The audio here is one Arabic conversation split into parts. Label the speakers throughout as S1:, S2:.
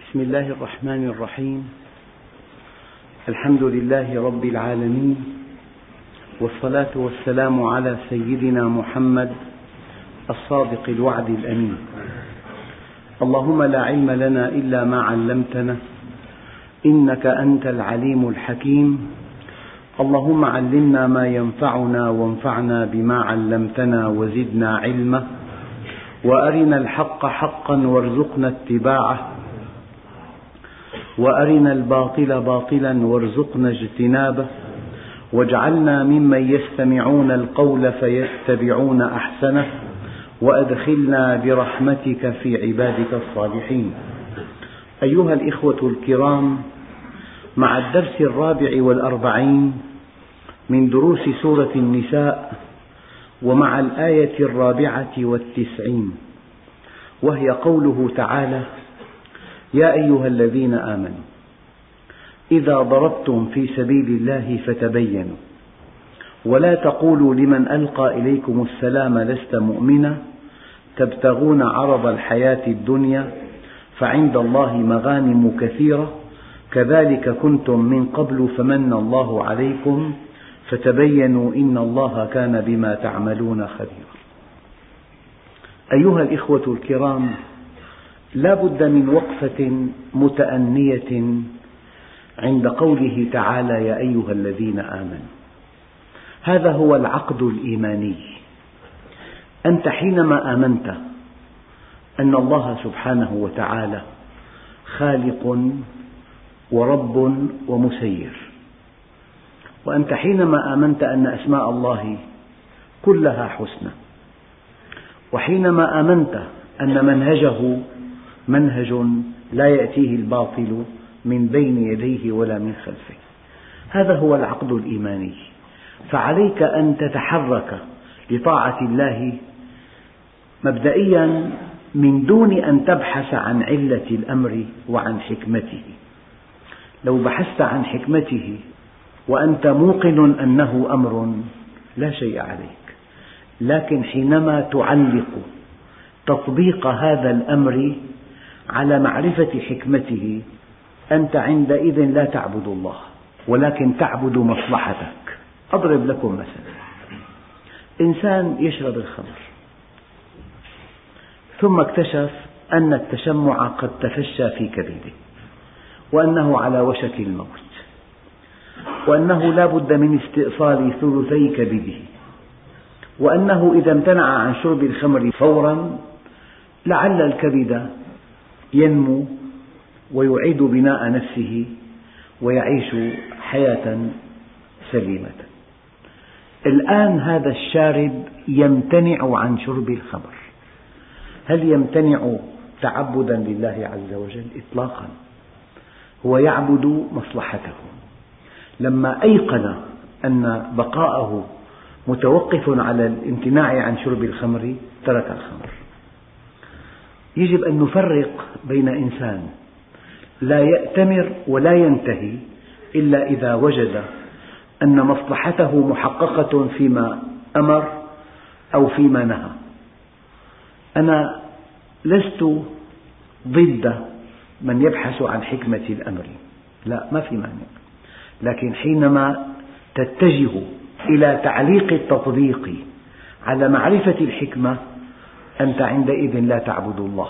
S1: بسم الله الرحمن الرحيم. الحمد لله رب العالمين، والصلاة والسلام على سيدنا محمد الصادق الوعد الأمين. اللهم لا علم لنا إلا ما علمتنا، إنك أنت العليم الحكيم. اللهم علمنا ما ينفعنا وانفعنا بما علمتنا وزدنا علما، وأرنا الحق حقا وارزقنا اتباعه، وأرنا الباطل باطلا وارزقنا اجتنابه، واجعلنا ممن يستمعون القول فيتبعون أحسنه، وأدخلنا برحمتك في عبادك الصالحين. أيها الإخوة الكرام، مع الدرس 44 من دروس سورة النساء، ومع الآية 94، وهي قوله تعالى: يا أيها الذين آمنوا إذا ضربتم في سبيل الله فتبينوا، ولا تقولوا لمن ألقى إليكم السلام لست مؤمنا تبتغون عرض الحياة الدنيا فعند الله مغانم كثيرة كذلك كنتم من قبل فمن الله عليكم فتبينوا إن الله كان بما تعملون خبيرا. أيها الإخوة الكرام، لا بد من وقفة متأنية عند قوله تعالى: يا أيها الذين آمنوا. هذا هو العقد الإيماني. أنت حينما آمنت أن الله سبحانه وتعالى خالق ورب ومسير، وأنت حينما آمنت أن أسماء الله كلها حسنى، وحينما آمنت أن منهجه منهج لا يأتيه الباطل من بين يديه ولا من خلفه. هذا هو العقد الإيماني. فعليك أن تتحرك لطاعة الله مبدئيا من دون أن تبحث عن علة الأمر وعن حكمته. لو بحثت عن حكمته وأنت موقن أنه أمر لا شيء عليك، لكن حينما تعلق تطبيق هذا الأمر على معرفة حكمته، أنت عندئذ لا تعبد الله ولكن تعبد مصلحتك. أضرب لكم مثلا: إنسان يشرب الخمر ثم اكتشف أن التشمع قد تفشى في كبده، وأنه على وشك الموت، وأنه لا بد من استئصال ثلثي كبده، وأنه إذا امتنع عن شرب الخمر فورا لعل الكبد ينمو ويعيد بناء نفسه ويعيش حياة سليمة. الآن هذا الشارب يمتنع عن شرب الخمر، هل يمتنع تعبدا لله عز وجل؟ إطلاقا، هو يعبد مصلحته. لما أيقن أن بقاءه متوقف على الامتناع عن شرب الخمر ترك الخمر. يجب أن نفرق بين إنسان لا يأتمر ولا ينتهي إلا إذا وجد أن مصلحته محققة فيما أمر أو فيما نهى. أنا لست ضد من يبحث عن حكمة الأمر، لا، ما في مانع، لكن حينما تتجه إلى تعليق التطبيق على معرفة الحكمة، أنت عندئذ لا تعبد الله،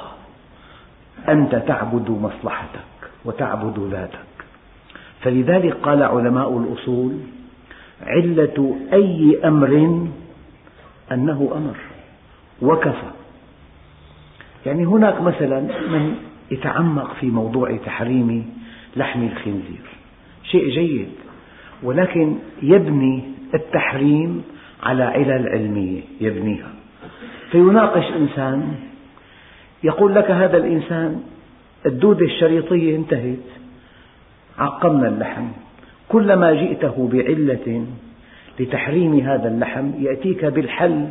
S1: أنت تعبد مصلحتك وتعبد ذاتك. فلذلك قال علماء الأصول: علة أي أمر أنه أمر وكفى. يعني هناك مثلا من يتعمق في موضوع تحريم لحم الخنزير، شيء جيد، ولكن يبني التحريم على علل علمية يبنيها. فيناقش إنسان يقول لك: هذا الإنسان الدودة الشريطية انتهت، عقمنا اللحم، كلما جئته بعلة لتحريم هذا اللحم يأتيك بالحل.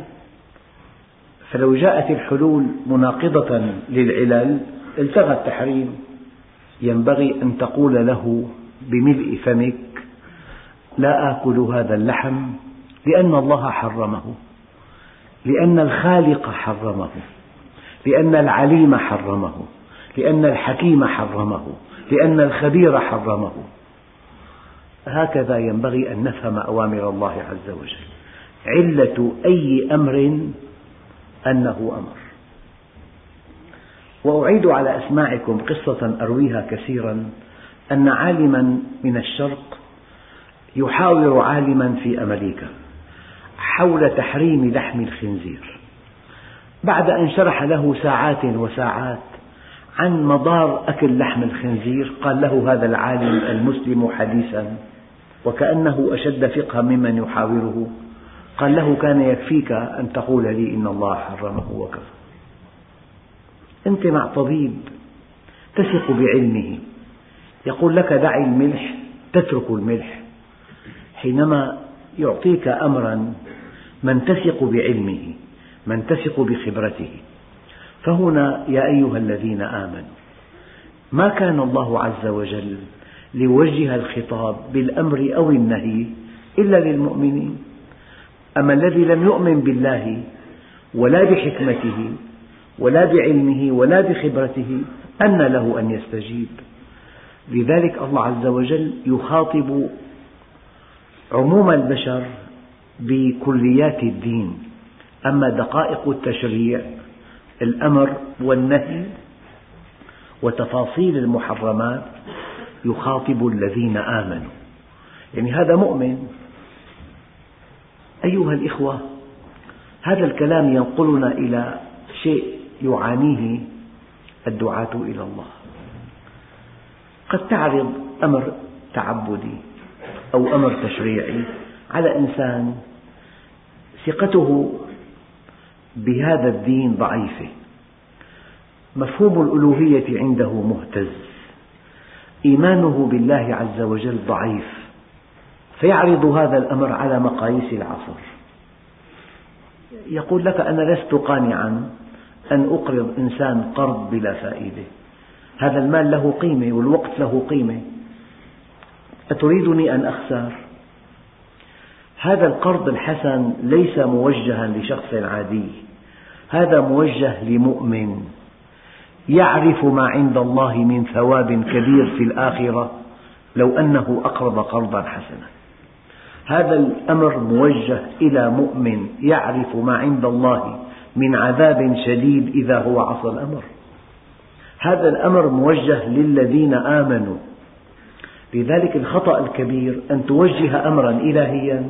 S1: فلو جاءت الحلول مناقضة للعلل التغى التحريم. ينبغي أن تقول له بملء فمك: لا آكل هذا اللحم لأن الله حرمه، لأن الخالق حرمه، لأن العليم حرمه، لأن الحكيم حرمه، لأن الخبير حرمه. هكذا ينبغي أن نفهم أوامر الله عز وجل. علة أي أمر أنه أمر. وأعيد على أسماعكم قصة أرويها كثيرا، أن عالما من الشرق يحاور عالما في أمريكا حول تحريم لحم الخنزير، بعد أن شرح له ساعات وساعات عن مضار أكل لحم الخنزير، قال له هذا العالم المسلم حديثا وكأنه أشد فقها ممن يحاوره، قال له كان يكفيك أن تقول لي إن الله حرمه وكفى. أنت مع طبيب تثق بعلمه يقول لك دع الملح، تترك الملح، حينما يعطيك أمرا من تثق بعلمه، من تثق بخبرته. فهنا يا أيها الذين آمنوا، ما كان الله عز وجل ليوجه الخطاب بالأمر أو النهي إلا للمؤمنين. أما الذي لم يؤمن بالله ولا بحكمته ولا بعلمه ولا بخبرته أن له أن يستجيب. لذلك الله عز وجل يخاطب عموم البشر بكليات الدين، أما دقائق التشريع الأمر والنهي وتفاصيل المحرمات يخاطب الذين آمنوا. يعني هذا مؤمن. أيها الإخوة، هذا الكلام ينقلنا إلى شيء يعانيه الدعاة إلى الله. قد تعرض أمر تعبدي أو أمر تشريعي على إنسان ثقته بهذا الدين ضعيفة، مفهوم الألوهية عنده مهتز، إيمانه بالله عز وجل ضعيف، فيعرض هذا الأمر على مقاييس العصر. يقول لك أنا لست قانعا أن أقرض إنسان قرض بلا فائدة، هذا المال له قيمة والوقت له قيمة، أتريدني أن أخسر؟ هذا القرض الحسن ليس موجها لشخص عادي، هذا موجه لمؤمن يعرف ما عند الله من ثواب كبير في الآخرة لو أنه أقرض قرضا حسنا. هذا الأمر موجه إلى مؤمن يعرف ما عند الله من عذاب شديد إذا هو عصى الأمر. هذا الأمر موجه للذين آمنوا. لذلك الخطأ الكبير أن توجه أمرا إلهيا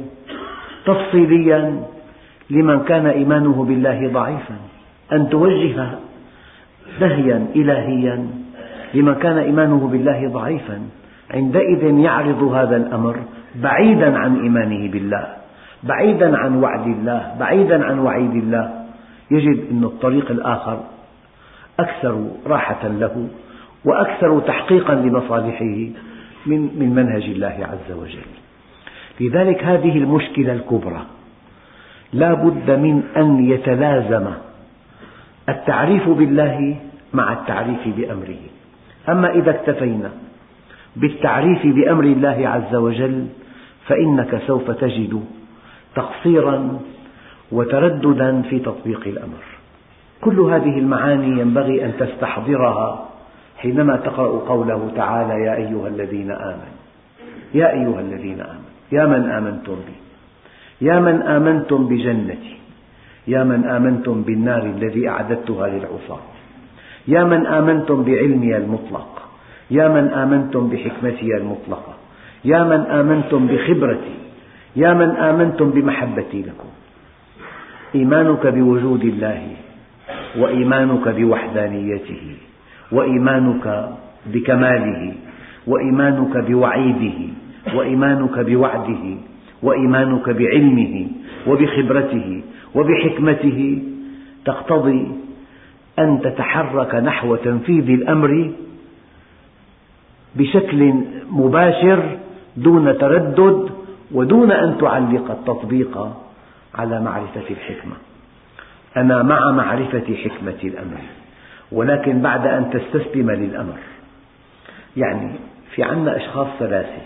S1: تفصيليا لمن كان إيمانه بالله ضعيفا، أن توجه نهيا إلهيا لمن كان إيمانه بالله ضعيفا، عندئذ يعرض هذا الأمر بعيدا عن إيمانه بالله، بعيدا عن وعد الله، بعيدا عن وعيد الله، يجد أن الطريق الآخر أكثر راحة له وأكثر تحقيقا لمصالحه من منهج الله عز وجل. لذلك هذه المشكلة الكبرى لا بد من أن يتلازم التعريف بالله مع التعريف بأمره. أما إذا اكتفينا بالتعريف بأمر الله عز وجل فإنك سوف تجد تقصيرا وترددا في تطبيق الأمر. كل هذه المعاني ينبغي أن تستحضرها حينما تقرأ قوله تعالى يا أيها الذين آمنوا، يا أيها الذين آمنوا، يا من آمنتم بي، يا من آمنتم بجنتي، يا من آمنتم بالنار الذي أعددتها للعصاة، يا من آمنتم بعلمي المطلق، يا من آمنتم بحكمتي المطلقة، يا من آمنتم بخبرتي، يا من آمنتم بمحبتي لكم. إيمانك بوجود الله وإيمانك بوحدانيته وإيمانك بكماله وإيمانك بوعيده وإيمانك بوعده وإيمانك بعلمه وبخبرته وبحكمته تقتضي أن تتحرك نحو تنفيذ الأمر بشكل مباشر دون تردد ودون أن تعلق التطبيق على معرفة الحكمة. أنا مع معرفة حكمة الأمر، ولكن بعد أن تستسلم للأمر. يعني في عندنا أشخاص ثلاثة: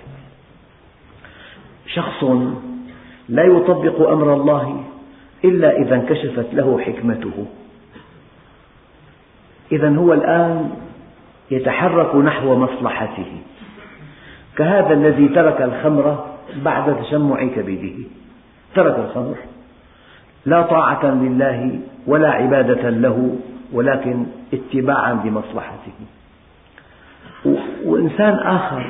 S1: شخص لا يطبق أمر الله إلا إذا انكشفت له حكمته، إذا هو الآن يتحرك نحو مصلحته، كهذا الذي ترك الخمر بعد تشمع كبده، ترك الخمر لا طاعة لله ولا عبادة له، ولكن اتباعا لمصلحته. وإنسان آخر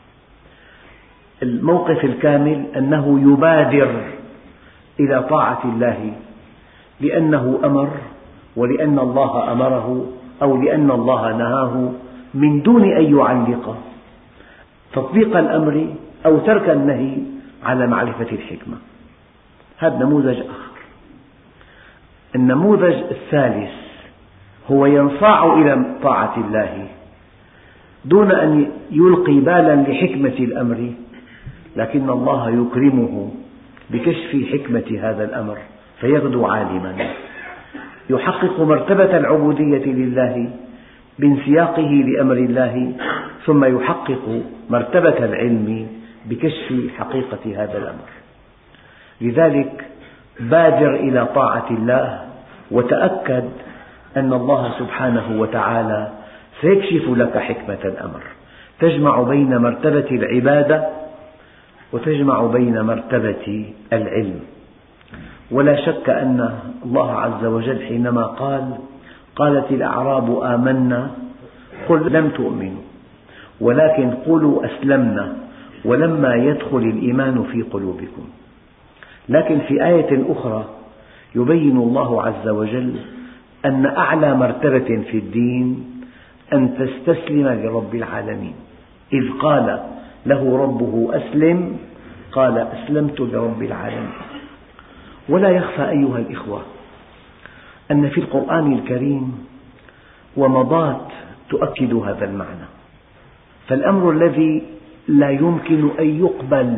S1: الموقف الكامل أنه يبادر إلى طاعة الله لأنه أمر، ولأن الله أمره، أو لأن الله نهاه، من دون أن يعلق تطبيق الأمر أو ترك النهي على معرفة الحكمة. هذا نموذج آخر. النموذج الثالث هو ينصاع إلى طاعة الله دون أن يلقي بالا لحكمة الأمر، لكن الله يكرمه بكشف حكمة هذا الأمر فيغدو عالما، يحقق مرتبة العبودية لله بانسياقه لأمر الله، ثم يحقق مرتبة العلم بكشف حقيقة هذا الأمر. لذلك بادر إلى طاعة الله، وتأكد أن الله سبحانه وتعالى سيكشف لك حكمة الأمر، تجمع بين مرتبة العبادة وتجمع بين مرتبة العلم. ولا شك أن الله عز وجل حينما قالت الأعراب آمنا قل لم تؤمنوا ولكن قولوا أسلمنا ولما يدخل الإيمان في قلوبكم، لكن في آية أخرى يبين الله عز وجل أن أعلى مرتبة في الدين أن تستسلم لرب العالمين، إذ قال له ربه أسلم قال أسلمت لرب العالمين. ولا يخفى أيها الإخوة أن في القرآن الكريم ومضات تؤكد هذا المعنى. فالأمر الذي لا يمكن أن يقبل،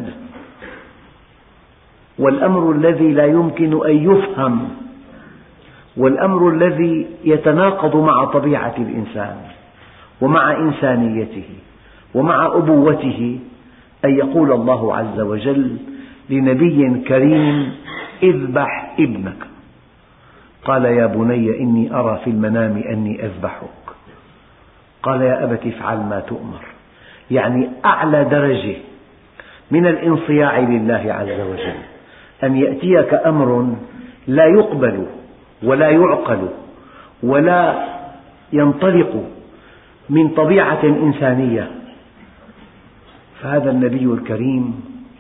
S1: والأمر الذي لا يمكن أن يفهم، والأمر الذي يتناقض مع طبيعة الإنسان ومع إنسانيته ومع أبوته، أن يقول الله عز وجل لنبي كريم اذبح ابنك، قال يا بني إني أرى في المنام أني أذبحك، قال يا أبت افعل ما تؤمر. يعني أعلى درجة من الانصياع لله عز وجل أن يأتيك أمر لا يقبل ولا يعقل ولا ينطلق من طبيعة إنسانية، فهذا النبي الكريم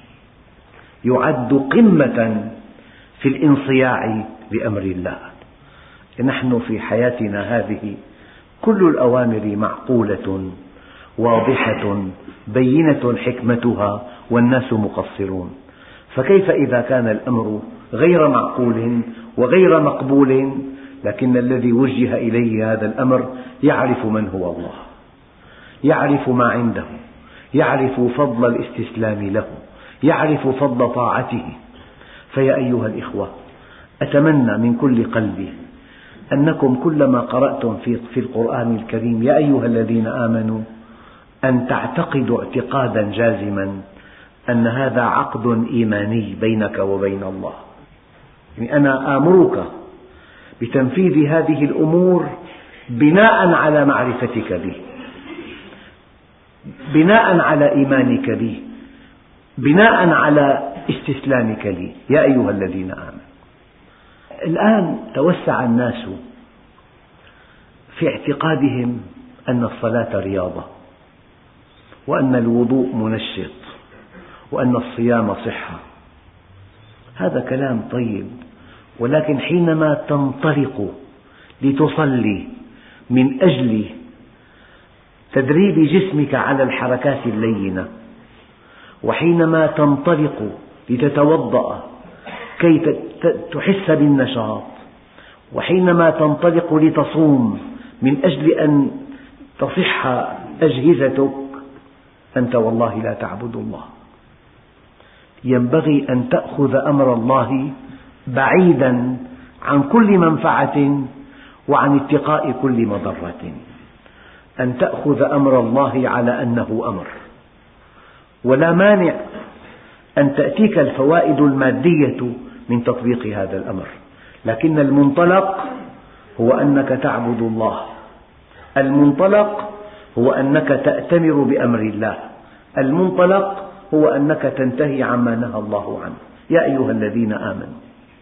S1: يعد قمة في الانصياع لأمر الله. نحن في حياتنا هذه كل الأوامر معقولة واضحة بينة حكمتها والناس مقصرون، فكيف إذا كان الأمر غير معقول وغير مقبول، لكن الذي وجه إليه هذا الأمر يعرف من هو الله، يعرف ما عنده، يعرف فضل الاستسلام له، يعرف فضل طاعته. فيا أيها الإخوة، أتمنى من كل قلبي أنكم كلما قرأتم في القرآن الكريم يا أيها الذين آمنوا أن تعتقدوا اعتقادا جازما أن هذا عقد إيماني بينك وبين الله. يعني أنا آمرك بتنفيذ هذه الأمور بناء على معرفتك به، بناء على إيمانك به، بناء على استسلامك لي يا أيها الذين آمنوا. الآن توسع الناس في اعتقادهم أن الصلاة رياضة، وأن الوضوء منشط، وأن الصيام صحة. هذا كلام طيب، ولكن حينما تنطلق لتصلي من أجل تدريب جسمك على الحركات اللينة، وحينما تنطلق لتتوضأ كي تحس بالنشاط، وحينما تنطلق لتصوم من أجل أن تصح أجهزتك، أنت والله لا تعبد الله. ينبغي أن تأخذ أمر الله بعيدا عن كل منفعة وعن اتقاء كل مضرة، أن تأخذ أمر الله على أنه أمر، ولا مانع أن تأتيك الفوائد المادية من تطبيق هذا الأمر، لكن المنطلق هو أنك تعبد الله، المنطلق هو أنك تأتمر بأمر الله، المنطلق هو أنك تنتهي عما نهى الله عنه. يا أيها الذين آمنوا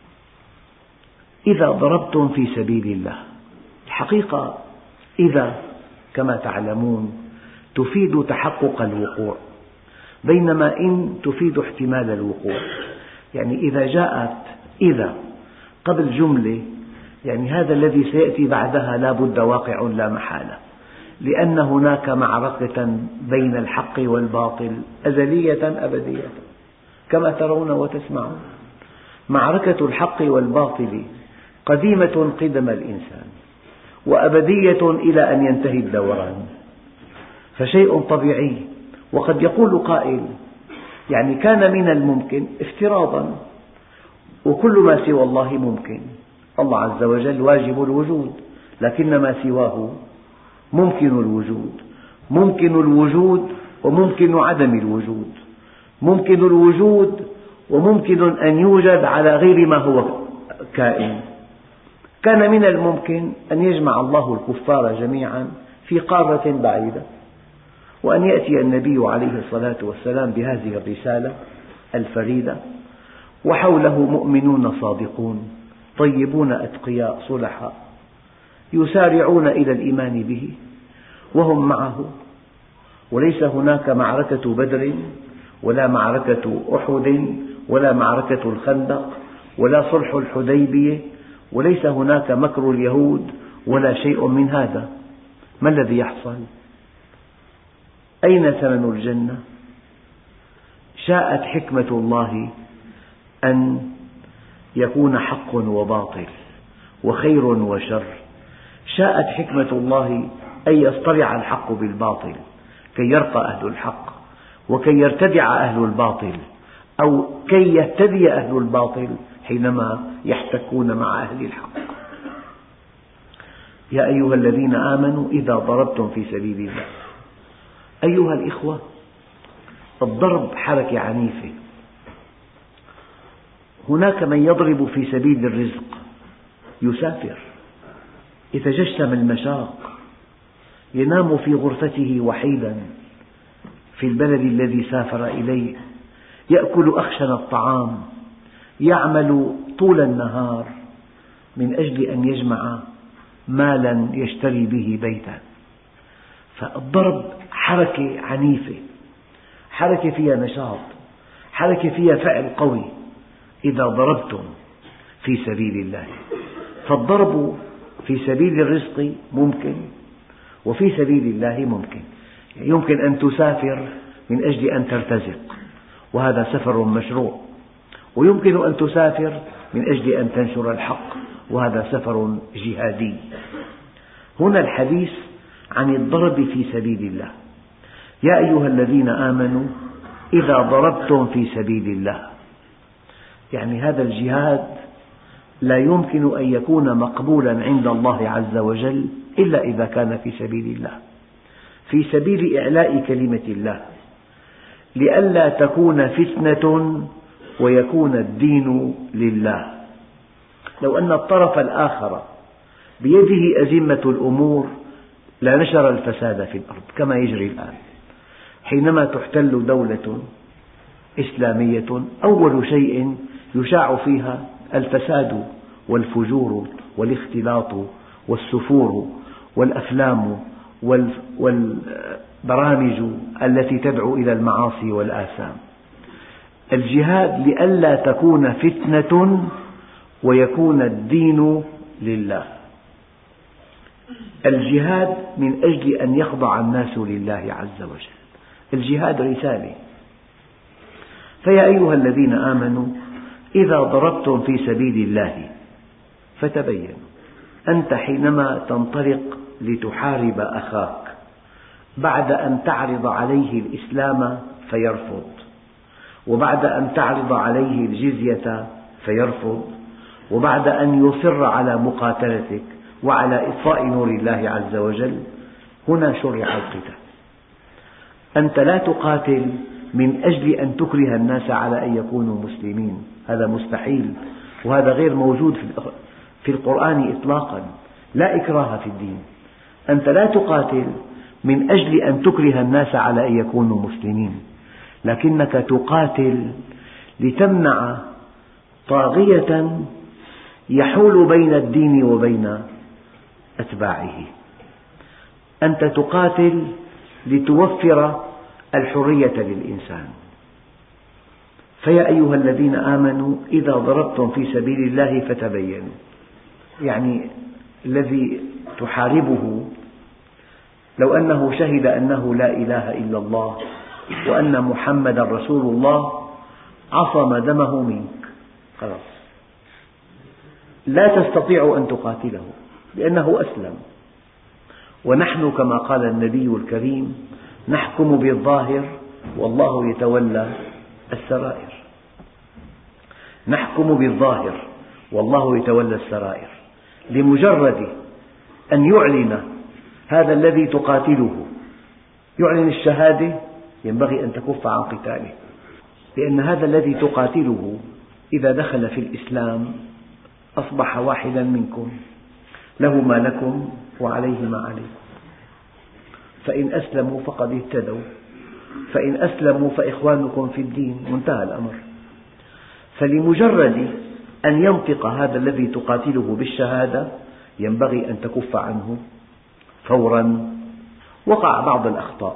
S1: إذا ضربتم في سبيل الله. الحقيقة إذا كما تعلمون تفيد تحقق الوقوع، بينما إن تفيد احتمال الوقوع. يعني إذا جاءت إذا قبل جملة، يعني هذا الذي سيأتي بعدها لا بد واقع لا محالة، لأن هناك معركة بين الحق والباطل أزلية أبدية كما ترون وتسمعون. معركة الحق والباطل قديمة قدم الإنسان وأبدية إلى أن ينتهي الدوران، فشيء طبيعي. وقد يقول قائل يعني كان من الممكن افتراضا، وكل ما سوى الله ممكن. الله عز وجل واجب الوجود، لكن ما سواه ممكن الوجود. ممكن الوجود وممكن عدم الوجود، ممكن الوجود وممكن أن يوجد على غير ما هو كائن. كان من الممكن أن يجمع الله الكفار جميعا في قارة بعيدة، وأن يأتي النبي عليه الصلاة والسلام بهذه الرسالة الفريدة، وحوله مؤمنون صادقون طيبون أتقياء صلحاء يسارعون إلى الإيمان به وهم معه، وليس هناك معركة بدر ولا معركة أحد ولا معركة الخندق ولا صلح الحديبية، وليس هناك مكر اليهود ولا شيء من هذا. ما الذي يحصل؟ أين ثمن الجنة؟ شاءت حكمة الله أن يكون حق وباطل وخير وشر. شاءت حكمة الله أن يصطرع الحق بالباطل كي يرقى أهل الحق، وكي يرتدع أهل الباطل، أو كي يهتدي أهل الباطل حينما يحتكون مع أهل الحق. يا أيها الذين آمنوا إذا ضربتم في سبيل الله. أيها الإخوة، الضرب حركة عنيفة. هناك من يضرب في سبيل الرزق، يسافر يتجشم المشاق، ينام في غرفته وحيدا في البلد الذي سافر إليه، يأكل أخشن الطعام، يعمل طول النهار من أجل أن يجمع مالا يشتري به بيتا. فالضرب حركة عنيفة، حركة فيها نشاط، حركة فيها فعل قوي. إذا ضربتم في سبيل الله، فالضرب في سبيل الرزق ممكن، وفي سبيل الله ممكن. يمكن أن تسافر من أجل أن ترتزق، وهذا سفر مشروع، ويمكن أن تسافر من أجل أن تنشر الحق، وهذا سفر جهادي. هنا الحديث عن الضرب في سبيل الله. يا أيها الذين آمنوا إذا ضربتم في سبيل الله، يعني هذا الجهاد لا يمكن أن يكون مقبولا عند الله عز وجل إلا إذا كان في سبيل الله، في سبيل إعلاء كلمة الله، لئلا تكون فتنة ويكون الدين لله. لو أن الطرف الآخر بيده أزمة الأمور لنشر الفساد في الأرض كما يجري الآن. حينما تحتل دولة إسلامية أول شيء يشاع فيها الفساد والفجور والاختلاط والسفور والأفلام والبرامج التي تدعو إلى المعاصي والآثام. الجهاد لئلا تكون فتنة ويكون الدين لله. الجهاد من أجل أن يخضع الناس لله عز وجل. الجهاد رسالة. فيا أيها الذين آمنوا إذا ضربتم في سبيل الله فتبينوا. أنت حينما تنطلق لتحارب أخاك بعد أن تعرض عليه الإسلام فيرفض، وبعد أن تعرض عليه الجزية فيرفض، وبعد أن يصر على مقاتلتك وعلى إطفاء نور الله عز وجل، هنا شرع القتال. أنت لا تقاتل من أجل أن تكره الناس على أن يكونوا مسلمين، هذا مستحيل، وهذا غير موجود في القرآن إطلاقا. لا إكراه في الدين. أنت لا تقاتل من أجل أن تكره الناس على أن يكونوا مسلمين، لكنك تقاتل لتمنع طاغية يحول بين الدين وبين أتباعه. أنت تقاتل لتوفر الحرية للإنسان. فيا أيها الذين آمنوا إذا ضربتم في سبيل الله فتبينوا، يعني الذي تحاربه لو أنه شهد أنه لا إله إلا الله وأن محمدا رسول الله عصم دمه منك، خلاص لا تستطيع أن تقاتله لأنه أسلم. ونحن كما قال النبي الكريم نحكم بالظاهر والله يتولى السرائر. نحكم بالظاهر والله يتولى السرائر. لمجرد أن يعلن هذا الذي تقاتله، يعلن الشهادة، ينبغي أن تكف عن قتاله، لأن هذا الذي تقاتله إذا دخل في الإسلام أصبح واحدا منكم، له ما لكم وعليه ما عليكم، فإن أسلموا فقد اهتدوا، فإن أسلموا فإخوانكم في الدين، وانتهى الأمر. فلمجرد أن ينطق هذا الذي تقاتله بالشهادة ينبغي أن تكف عنه فورا. وقع بعض الأخطاء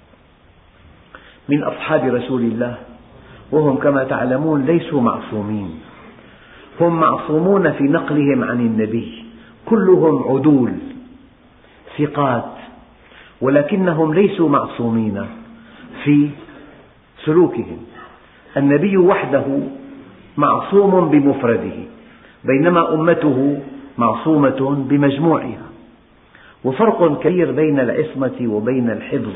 S1: من أصحاب رسول الله، وهم كما تعلمون ليسوا معصومين، هم معصومون في نقلهم عن النبي، كلهم عدول ثقات، ولكنهم ليسوا معصومين في سلوكهم. النبي وحده معصوم بمفرده، بينما أمته معصومة بمجموعها، وفرق كبير بين العصمة وبين الحفظ.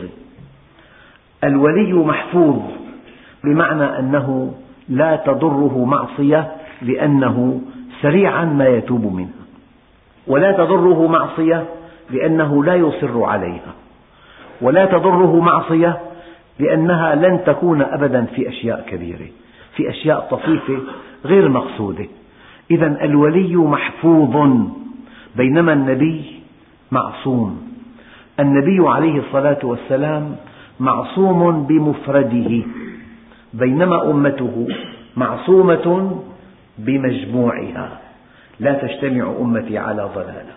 S1: الولي محفوظ بمعنى أنه لا تضره معصية لأنه سريعا ما يتوب منها، ولا تضره معصية لأنه لا يصر عليها، ولا تضره معصية لأنها لن تكون أبدا في أشياء كبيرة، في أشياء طفيفة غير مقصودة. إذن الولي محفوظ بينما النبي معصوم. النبي عليه الصلاة والسلام معصوم بمفرده، بينما أمته معصومة بمجموعها، لا تجتمع أمتي على ضلالة.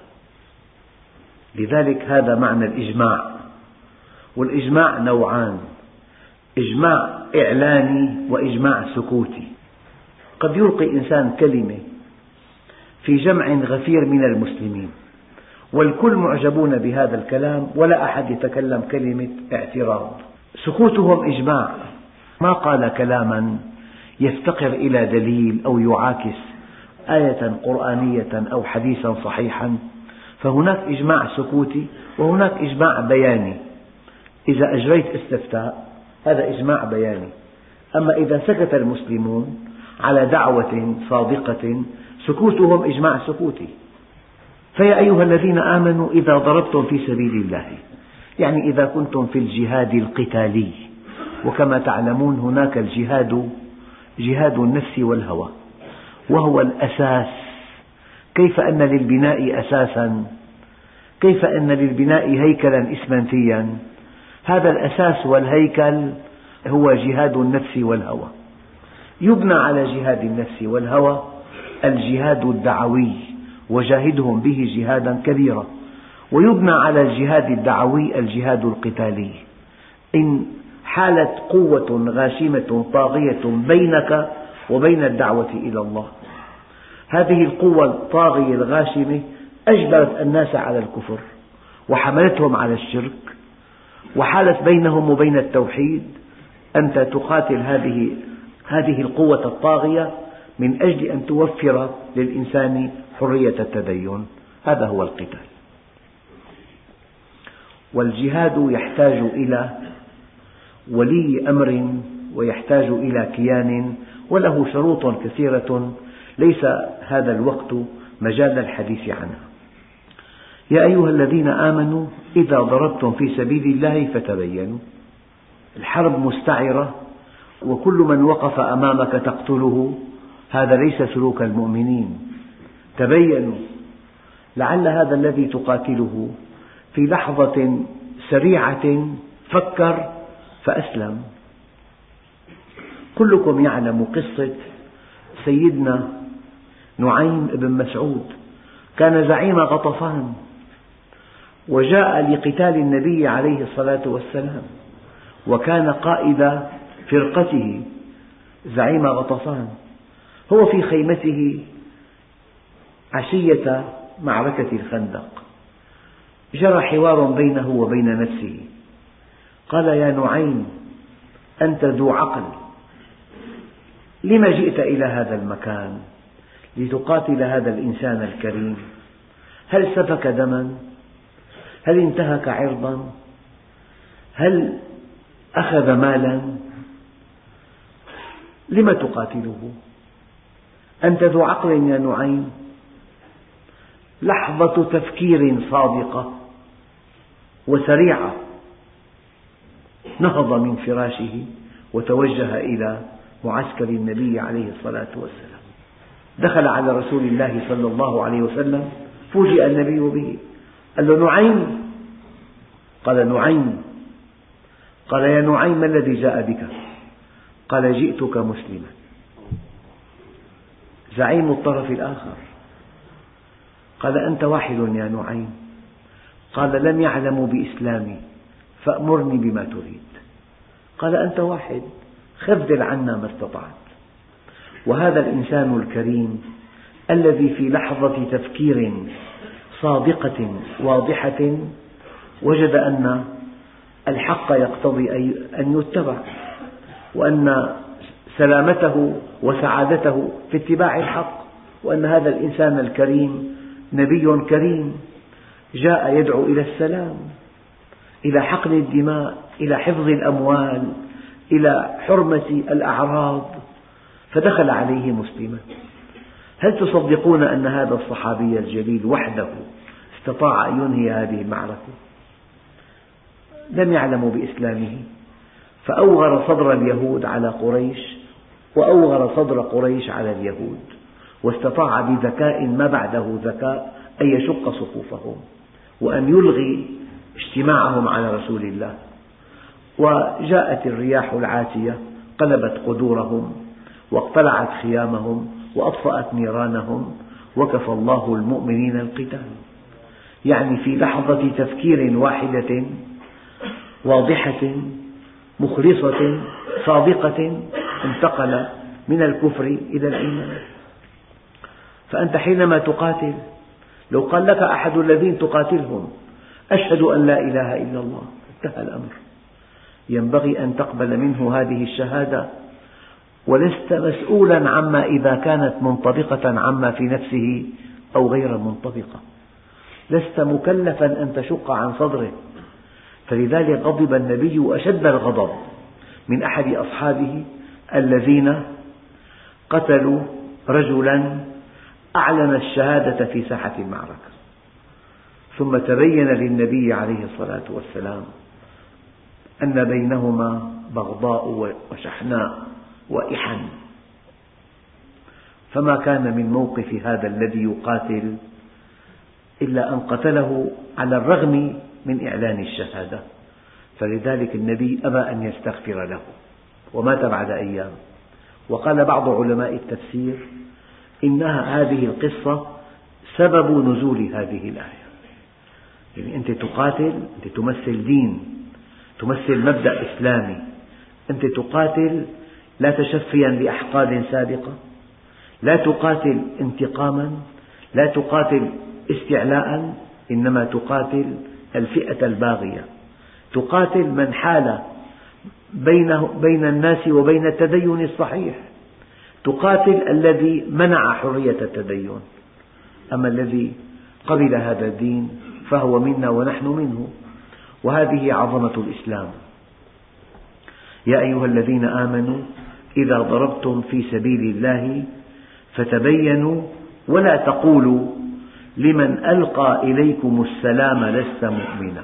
S1: لذلك هذا معنى الإجماع. والإجماع نوعان: إجماع إعلاني وإجماع سكوتي. قد يلقي إنسان كلمة في جمع غفير من المسلمين والكل معجبون بهذا الكلام ولا أحد يتكلم كلمة اعتراض، سكوتهم إجماع، ما قال كلاما يفتقر إلى دليل أو يعاكس آية قرآنية أو حديثا صحيحا، فهناك إجماع سكوتي وهناك إجماع بياني. إذا أجريت استفتاء هذا إجماع بياني، أما إذا سكت المسلمون على دعوة صادقة سكوتهم إجماع سكوتي. فيا أيها الذين آمنوا إذا ضربتم في سبيل الله، يعني إذا كنتم في الجهاد القتالي، وكما تعلمون هناك الجهاد جهاد النفس والهوى، وهو الأساس. كيف أن للبناء أساسا، كيف أن للبناء هيكلا إسمنتيا، هذا الأساس والهيكل هو جهاد النفس والهوى. يبنى على جهاد النفس والهوى الجهاد الدعوي، وجاهدهم به جهادا كبيرا، ويبنى على الجهاد الدعوي الجهاد القتالي. إن حالت قوة غاشمة طاغية بينك وبين الدعوة إلى الله، هذه القوة الطاغية الغاشمة أجبرت الناس على الكفر وحملتهم على الشرك وحالت بينهم وبين التوحيد، أنت تقاتل هذه القوة الطاغية من أجل أن توفر للإنسان حرية التدين. هذا هو القتال. والجهاد يحتاج إلى ولي أمر ويحتاج إلى كيان، وله شروط كثيرة ليس هذا الوقت مجال الحديث عنها. يا أيها الذين آمنوا إذا ضربتم في سبيل الله فتبينوا. الحرب مستعرة، وكل من وقف أمامك تقتله، هذا ليس سلوك المؤمنين. تبينوا، لعل هذا الذي تقاتله في لحظة سريعة فكر فأسلم. كلكم يعلم قصة سيدنا نعيم بن مسعود، كان زعيم غطفان، وجاء لقتال النبي عليه الصلاة والسلام، وكان قائد فرقته زعيم غطفان. هو في خيمته عشية معركة الخندق، جرى حوار بينه وبين نفسه، قال: يا نعيم، أنت ذو عقل، لم جئت إلى هذا المكان لتقاتل هذا الإنسان الكريم؟ هل سفك دما؟ هل انتهك عرضا؟ هل أخذ مالا؟ لم تقاتله؟ أنت ذو عقل يا نعيم. لحظة تفكير صادقة وسريعة، نهض من فراشه وتوجه إلى معسكر النبي عليه الصلاة والسلام. دخل على رسول الله صلى الله عليه وسلم، فوجئ النبي به، قال له: نعيم. قال: نعيم. قال: يا نعيم، ما الذي جاء بك؟ قال: جئتك مسلما. زعيم الطرف الآخر قال: أنت واحد يا نعيم. قال: لم يعلموا بإسلامي فأمرني بما تريد. قال: أنت واحد، خذل عنا ما استطعت. وهذا الإنسان الكريم الذي في لحظة تفكير صادقة واضحة وجد أن الحق يقتضي أن يتبع، وأن سلامته وسعادته في اتباع الحق، وأن هذا الإنسان الكريم نبي كريم جاء يدعو إلى السلام، إلى حقن الدماء، إلى حفظ الأموال، إلى حرمة الأعراض، فدخل عليه مسلما. هل تصدقون أن هذا الصحابي الجليل وحده استطاع أن ينهي هذه المعركة؟ لم يعلموا بإسلامه، فأوغر صدر اليهود على قريش، وأوغر صدر قريش على اليهود، واستطاع بذكاء ما بعده ذكاء أن يشق صفوفهم وأن يلغي اجتماعهم على رسول الله. وجاءت الرياح العاتية قلبت قدورهم واقتلعت خيامهم وأطفأت نيرانهم، وكفى الله المؤمنين القتال. يعني في لحظة تفكير واحدة واضحة مخلصة صادقة انتقل من الكفر إلى الإيمان. فأنت حينما تقاتل، لو قال لك أحد الذين تقاتلهم: أشهد أن لا إله إلا الله، انتهى الأمر. ينبغي أن تقبل منه هذه الشهادة، ولست مسؤولا عما إذا كانت منطبقة عما في نفسه أو غير منطبقة، لست مكلفا أن تشق عن صدره. فلذلك غضب النبي أشد الغضب من أحد أصحابه الذين قتلوا رجلا أعلن الشهادة في ساحة المعركة، ثم تبين للنبي عليه الصلاة والسلام أن بينهما بغضاء وشحناء وإحن، فما كان من موقف هذا الذي يقاتل إلا أن قتله على الرغم من إعلان الشهادة. فلذلك النبي أبى أن يستغفر له ومات بعد أيام. وقال بعض علماء التفسير إنها هذه القصة سبب نزول هذه الآية. يعني أنت تقاتل، أنت تمثل دين، تمثل مبدأ إسلامي، أنت تقاتل لا تشفيا لأحقاد سابقة، لا تقاتل انتقاما، لا تقاتل استعلاء، إنما تقاتل الفئة الباغية، تقاتل من حال بين الناس وبين التدين الصحيح، تقاتل الذي منع حرية التدين. أما الذي قبل هذا الدين فهو منا ونحن منه، وهذه عظمة الإسلام. يا أيها الذين آمنوا إذا ضربتم في سبيل الله فتبينوا ولا تقولوا لمن ألقى إليكم السلام لست مؤمنا.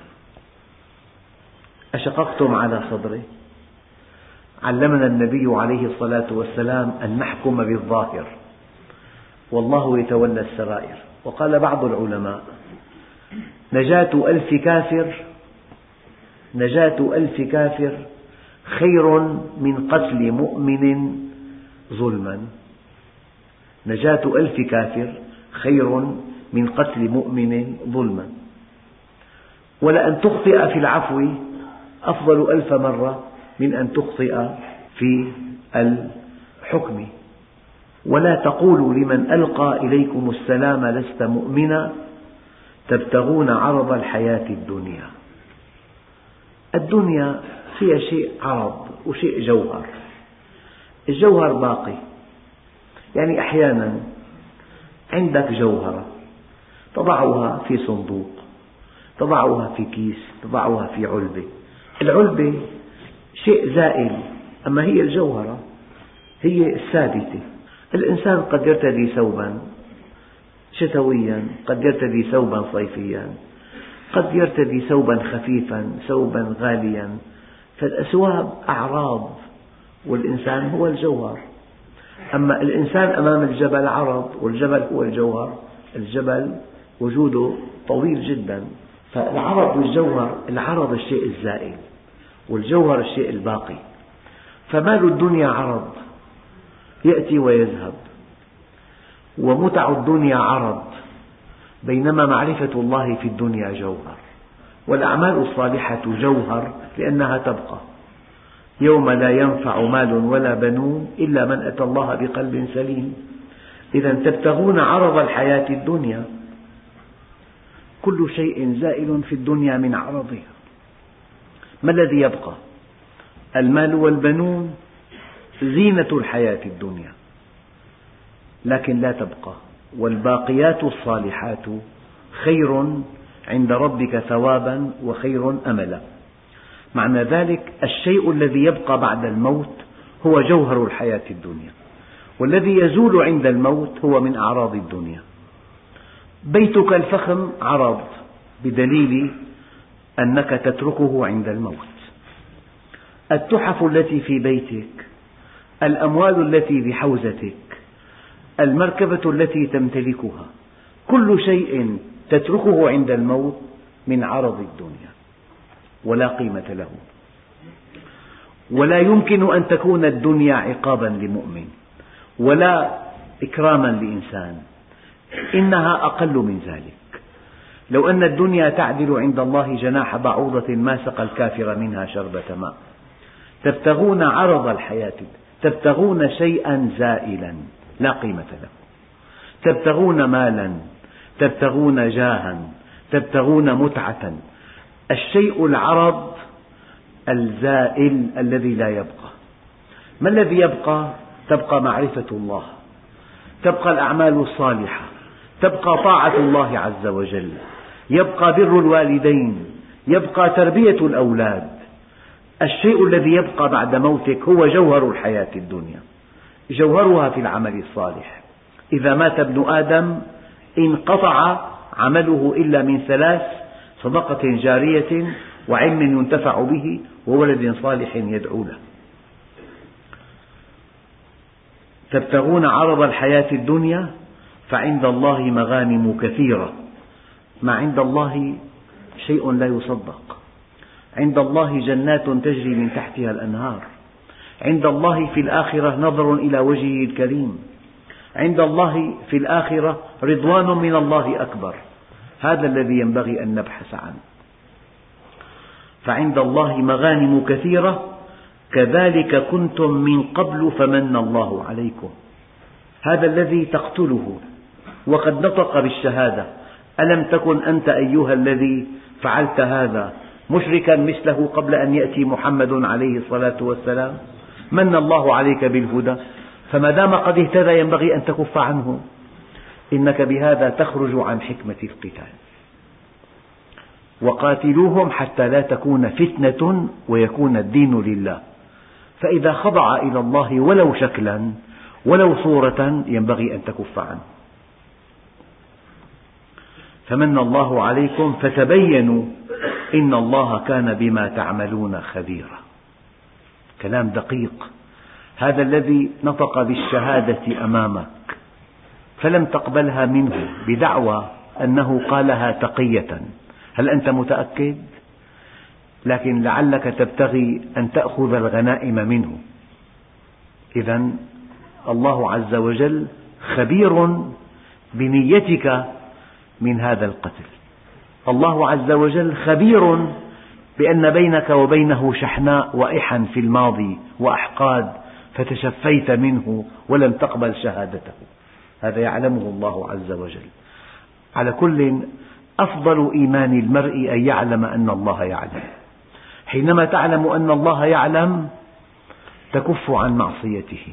S1: أشققتم على صدره؟ علمنا النبي عليه الصلاة والسلام أن نحكم بالظاهر، والله يتولى السرائر. وقال بعض العلماء: نجاة 1000 كافر نجاة 1000 كافر خير من قتل مؤمن ظلما. نجاة 1000 كافر خير من قتل مؤمن ظلما. ولأن تخطئ في العفو أفضل 1000 مرة من أن تخطئ في الحكم. ولا تقولوا لمن ألقى إليكم السلام لست مؤمنا تبتغون عرض الحياة الدنيا. الدنيا فيها شيء عرض وشيء جوهر. الجوهر باقي، يعني أحيانا عندك جوهرة تضعها في صندوق، تضعها في كيس، تضعها في علبة. العلبة شيء زائل، أما هي الجوهرة هي الثابتة. الإنسان قد يرتدي ثوبا شتويا، قد يرتدي ثوبا صيفيا، قد يرتدي ثوبا خفيفا، ثوبا غاليا. فالأثواب أعراض والإنسان هو الجوهر. أما الإنسان أمام الجبل عرض والجبل هو الجوهر. الجبل وجوده طويل جدا. فالعرض والجوهر، العرض الشيء الزائل والجوهر الشيء الباقي. فمال الدنيا عرض يأتي ويذهب، ومتع الدنيا عرض، بينما معرفة الله في الدنيا جوهر. والأعمال الصالحة جوهر لأنها تبقى. يوم لا ينفع مال ولا بنون إلا من أتى الله بقلب سليم. إذا تبتغون عرض الحياة الدنيا. كل شيء زائل في الدنيا من عرضها. ما الذي يبقى؟ المال والبنون زينة الحياة الدنيا، لكن لا تبقى. والباقيات الصالحات خير عند ربك ثوابا وخير أملا. معنى ذلك الشيء الذي يبقى بعد الموت هو جوهر الحياة الدنيا، والذي يزول عند الموت هو من أعراض الدنيا. بيتك الفخم عرض بدليل أنك تتركه عند الموت. التحف التي في بيتك، الأموال التي بحوزتك، المركبة التي تمتلكها، كل شيء تتركه عند الموت من عرض الدنيا ولا قيمة له. ولا يمكن أن تكون الدنيا عقابا لمؤمن ولا إكراما لإنسان، إنها أقل من ذلك. لو أن الدنيا تعدل عند الله جناح بعوضة ما سقى الكافر منها شربة ماء. تبتغون عرض الحياة، تبتغون شيئا زائلا لا قيمة له، تبتغون مالا، تبتغون جاها، تبتغون متعة. الشيء العرض الزائل الذي لا يبقى. ما الذي يبقى؟ تبقى معرفة الله، تبقى الأعمال الصالحة، تبقى طاعة الله عز وجل، يبقى بر الوالدين، يبقى تربية الأولاد. الشيء الذي يبقى بعد موتك هو جوهر الحياة الدنيا، جوهرها في العمل الصالح. إذا مات ابن آدم انقطع عمله إلا من 3: صدقة جارية، وعلم ينتفع به، وولد صالح يدعو له. تبتغون عرض الحياة الدنيا فعند الله مغانم كثيرة. ما عند الله شيء لا يصدق. عند الله جنات تجري من تحتها الأنهار. عند الله في الآخرة نظر إلى وجهه الكريم. عند الله في الآخرة رضوان من الله أكبر. هذا الذي ينبغي أن نبحث عنه. فعند الله مغانم كثيرة كذلك كنتم من قبل فمن الله عليكم. هذا الذي تقتله وقد نطق بالشهادة: ألم تكن أنت أيها الذي فعلت هذا مشركا مثله قبل أن يأتي محمد عليه الصلاة والسلام؟ من الله عليك بالهدى، فما دام قد اهتدى ينبغي أن تكف عنه. إنك بهذا تخرج عن حكمة القتال. وقاتلوهم حتى لا تكون فتنة ويكون الدين لله. فإذا خضع إلى الله ولو شكلا ولو صورة ينبغي أن تكف عنه. فمن الله عليكم فتبينوا إن الله كان بما تعملون خبيرا. كلام دقيق. هذا الذي نطق بالشهادة أمامك فلم تقبلها منه بدعوى أنه قالها تقية، هل أنت متأكد؟ لكن لعلك تبتغي أن تأخذ الغنائم منه. إذن الله عز وجل خبير بنيتك من هذا القتل. الله عز وجل خبير بأن بينك وبينه شحناء وإحن في الماضي وأحقاد، فتشفيت منه ولم تقبل شهادته. هذا يعلمه الله عز وجل. على كل، أفضل إيمان المرء أن يعلم أن الله يعلم. حينما تعلم أن الله يعلم تكف عن معصيته.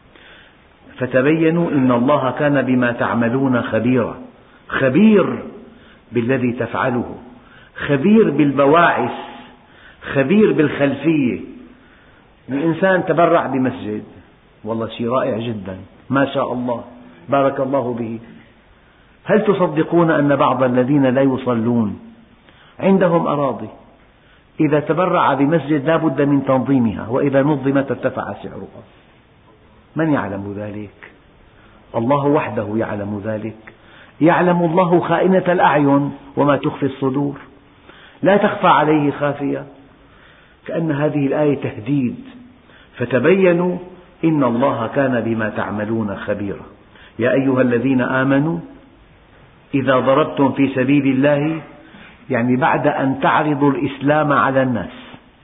S1: فتبينوا إن الله كان بما تعملون خبيرا، خبير بالذي تفعله، خبير بالبواعث، خبير بالخلفية. الإنسان تبرع بمسجد، والله شيء رائع جدا، ما شاء الله، بارك الله به. هل تصدقون أن بعض الذين لا يصلون عندهم أراضي، إذا تبرع بمسجد لا بد من تنظيمها، وإذا نظمت ارتفع سعرها؟ من يعلم ذلك؟ الله وحده يعلم ذلك. يعلم الله خائنة الأعين وما تخفي الصدور، لا تخفى عليه خافية. كأن هذه الآية تهديد. فتبينوا إن الله كان بما تعملون خبيرا. يا أيها الذين آمنوا إذا ضربتم في سبيل الله، يعني بعد أن تعرضوا الإسلام على الناس،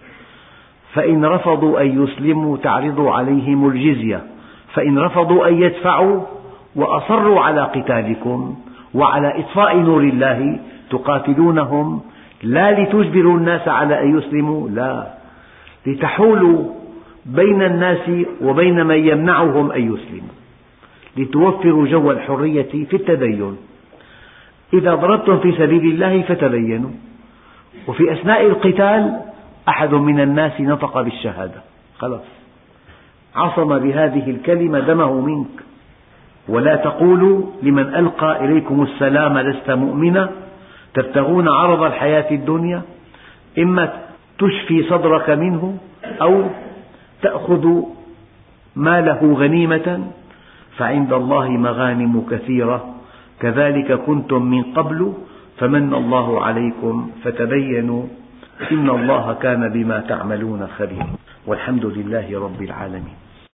S1: فإن رفضوا أن يسلموا تعرضوا عليهم الجزية، فإن رفضوا أن يدفعوا وأصروا على قتالكم وعلى إطفاء نور الله تقاتلونهم، لا لتجبروا الناس على أن يسلموا، لا، لتحولوا بين الناس وبين من يمنعهم أن يسلموا، لتوفروا جو الحرية في التدين. إذا ضربتم في سبيل الله فتبينوا. وفي أثناء القتال أحد من الناس نطق بالشهادة، خلاص، عصم بهذه الكلمة دمه منك. ولا تقولوا لمن ألقى إليكم السلام لست مؤمنا تبتغون عرض الحياة الدنيا، إما تشفي صدرك منه أو تأخذ ماله غنيمة، فعند الله مغانم كثيرة كذلك كنتم من قبل فمن الله عليكم فتبينوا إن الله كان بما تعملون خبيرا. والحمد لله رب العالمين.